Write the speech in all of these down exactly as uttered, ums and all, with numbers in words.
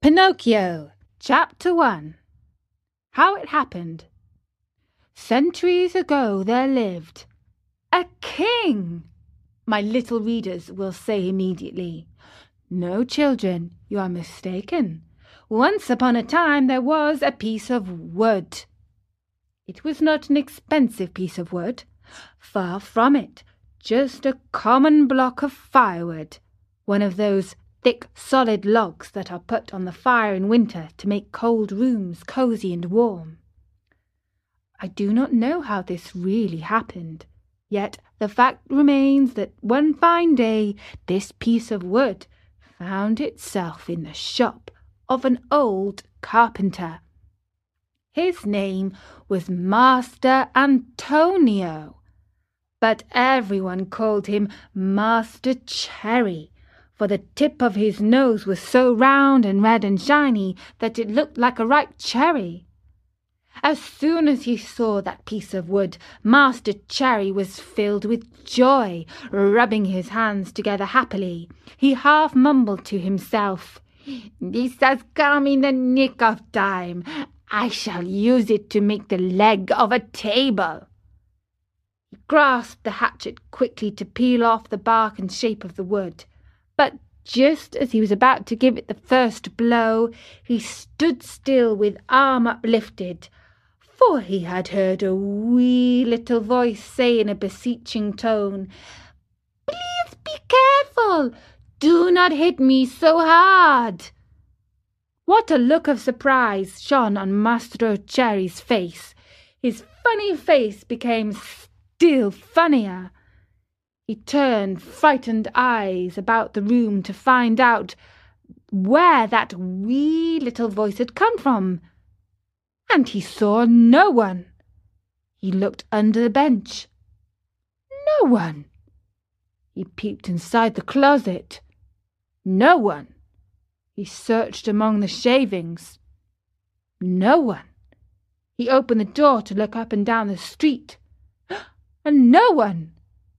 Pinocchio, Chapter one. How it happened. Centuries ago there lived a king. My little readers will say immediately, "No, children, you are mistaken. Once upon a time there was a piece of wood." It was not an expensive piece of wood. Far from it, just a common block of firewood, one of those thick solid logs that are put on the fire in winter to make cold rooms cozy and warm. I do not know how this really happened, yet the fact remains that one fine day this piece of wood found itself in the shop of an old carpenter. His name was Master Antonio, but everyone called him Master Cherry, for the tip of his nose was so round and red and shiny that it looked like a ripe cherry. As soon as he saw that piece of wood, Master Cherry was filled with joy, rubbing his hands together happily. He half mumbled to himself, "This has come in the nick of time. I shall use it to make the leg of a table." He grasped the hatchet quickly to peel off the bark and shape of the wood. But just as he was about to give it the first blow, he stood still with arm uplifted, for he had heard a wee little voice say in a beseeching tone, "Please be careful! Do not hit me so hard!" What a look of surprise shone on Master Cherry's face! His funny face became still funnier. He turned frightened eyes about the room to find out where that wee little voice had come from, and he saw no one. He looked under the bench. No one. He peeped inside the closet. No one. He searched among the shavings. No one. He opened the door to look up and down the street, and no one.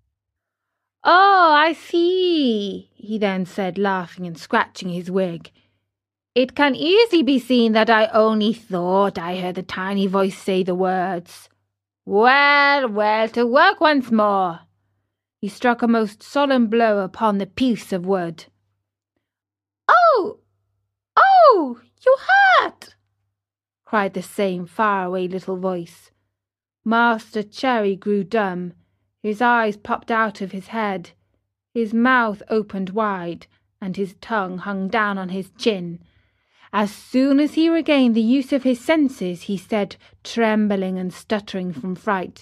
"Oh, I see," he then said, laughing and scratching his wig. "It can easily be seen that I only thought I heard the tiny voice say the words. Well, well, to work once more." He struck a most solemn blow upon the piece of wood. "Oh, oh, you hurt!" cried the same faraway little voice. Master Cherry grew dumb. His eyes popped out of his head. His mouth opened wide, and his tongue hung down on his chin. As soon as he regained the use of his senses, he said, trembling and stuttering from fright,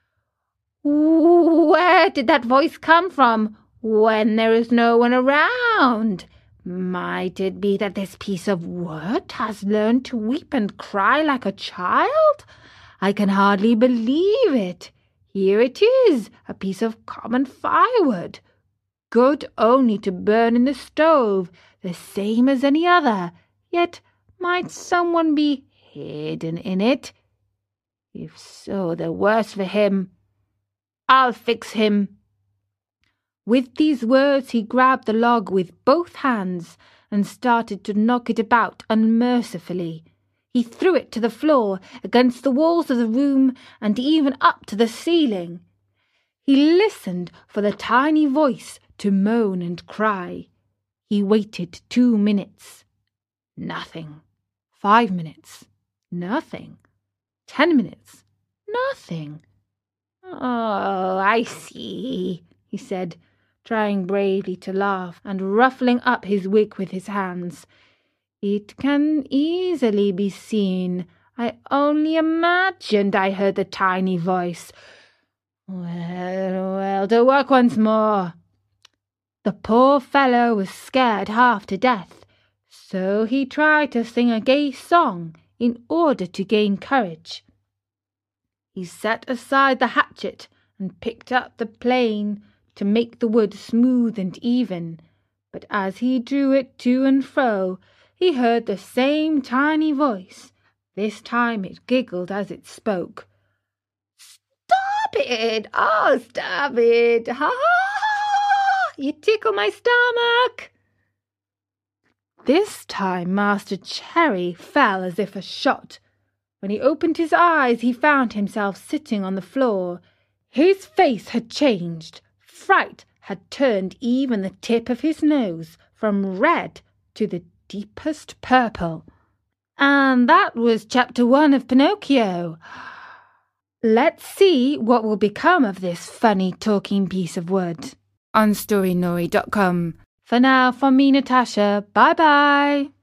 "Where did that voice come from when there is no one around? Might it be that this piece of wood has learned to weep and cry like a child? I can hardly believe it. Here it is, a piece of common firewood, good only to burn in the stove, the same as any other. Yet might someone be hidden in it? If so, the worse for him. I'll fix him." With these words he grabbed the log with both hands and started to knock it about unmercifully. He threw it to the floor, against the walls of the room, and even up to the ceiling. He listened for the tiny voice to moan and cry. He waited two minutes. Nothing. Five minutes. Nothing. Ten minutes. Nothing. "Oh, I see," he said, trying bravely to laugh and ruffling up his wig with his hands. "It can easily be seen. I only imagined I heard the tiny voice. Well, well, to work once more." The poor fellow was scared half to death, so he tried to sing a gay song in order to gain courage. He set aside the hatchet and picked up the plane to make the wood smooth and even, but as he drew it to and fro, he heard the same tiny voice. This time it giggled as it spoke. "Stop it! Oh, stop it! Ha ha ha! You tickle my stomach!" This time Master Cherry fell as if a shot. When he opened his eyes, he found himself sitting on the floor. His face had changed. Fright had turned even the tip of his nose from red to the deepest purple. And that was chapter one of Pinocchio. Let's see what will become of this funny talking piece of wood on story nori dot com. For now, from me, Natasha, bye-bye.